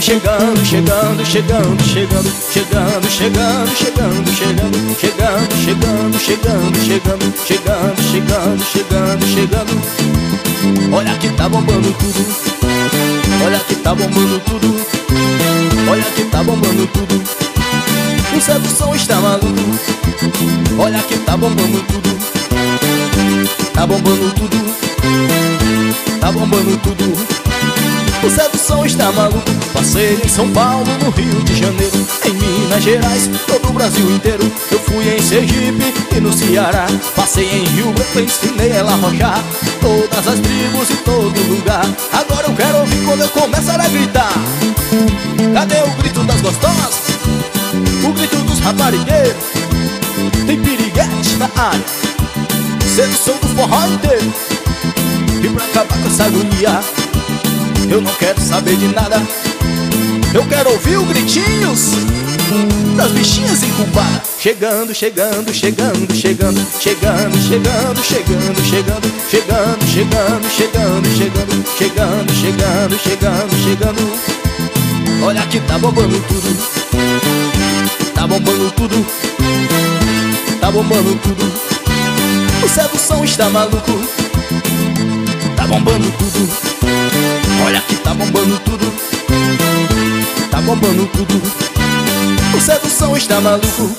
vem chegando, chegando, chegando, chegando, chegando, chegando, chegando, chegando, chegando, chegando, chegando, chegando, chegando, chegando, chegando, chegando. Olha que tá bombando tudo. Olha que tá bombando tudo. Olha que tá bombando tudo. O sedução está maluco. Olha que tá bombando tudo. Tá bombando tudo. Tá bombando tudo. O sedução está maluco. Passei em São Paulo, no Rio de Janeiro, em Minas Gerais, todo o Brasil inteiro. Eu fui em Sergipe e no Ceará. Passei em Rio Branco, ensinei ela a rochar todas as tribos e todo lugar. Agora eu quero ouvir quando eu começar a gritar. Cadê o grito das gostosas? O grito dos raparigueiros. Tem piriguete na área, sedução do forró inteiro. E pra acabar com essa agonia, eu não quero saber de nada. Eu quero ouvir os gritinhos das bichinhas incubadas. Chegando, chegando, chegando, chegando, chegando, chegando, chegando, chegando, chegando, chegando, chegando, chegando, chegando, chegando, chegando, chegando. Olha que tá bombando tudo. Tá bombando tudo. Tá bombando tudo. O sedução está maluco. Tá bombando tudo. Olha que tá bombando tudo. Tá bombando tudo. O sedução está maluco.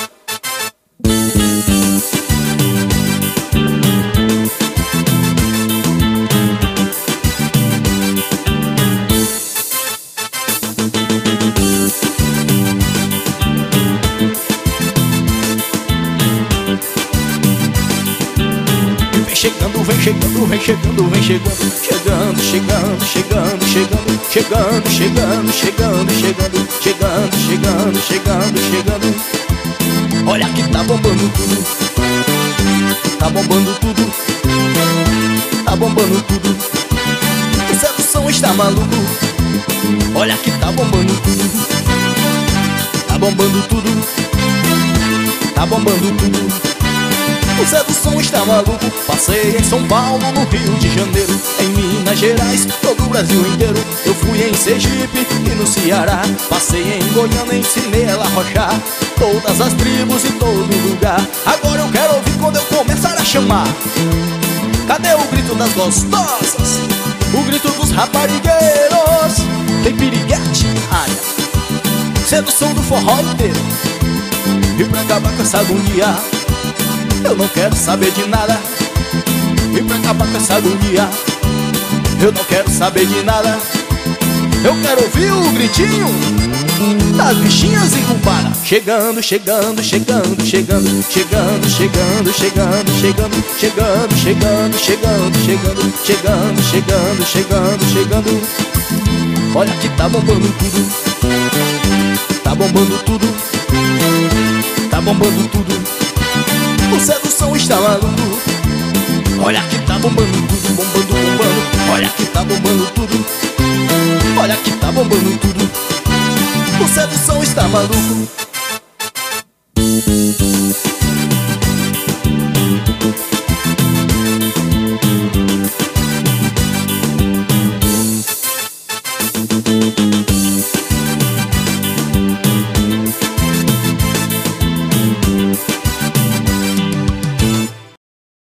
Chegando, vem chegando, vem chegando, vem chegando, chegando, chegando, chegando, chegando, chegando, chegando, chegando, chegando, chegando, chegando, chegando, chegando. Olha que tá bombando tudo. Tá bombando tudo. Tá bombando tudo. O sedução está maluco. Olha que tá bombando tudo. Tá bombando tudo. Tá bombando tudo. O sedução está maluco. Passei em São Paulo, no Rio de Janeiro, em Minas Gerais, todo o Brasil inteiro. Eu fui em Sergipe e no Ceará. Passei em Goiânia, ensinei ela a rochar todas as tribos e todo lugar. Agora eu quero ouvir quando eu começar a chamar. Cadê o grito das gostosas? O grito dos raparigueiros. Tem piriguete na área, sedução do forró inteiro. E pra acabar com essa agonia, eu não quero saber de nada. E pra acabar com essa agonia, eu não quero saber de nada. Eu quero ouvir o gritinho das bichinhas inculpadas. Chegando, chegando, chegando, chegando, chegando, chegando, chegando, chegando, chegando, chegando, chegando, chegando, chegando, chegando, chegando, chegando. Olha que tá bombando tudo. Tá bombando tudo. Tá bombando tudo. O sedução está maluco. Olha que tá bombando tudo, bombando, bombando. Olha que tá bombando tudo. Olha que tá bombando tudo. O sedução está maluco.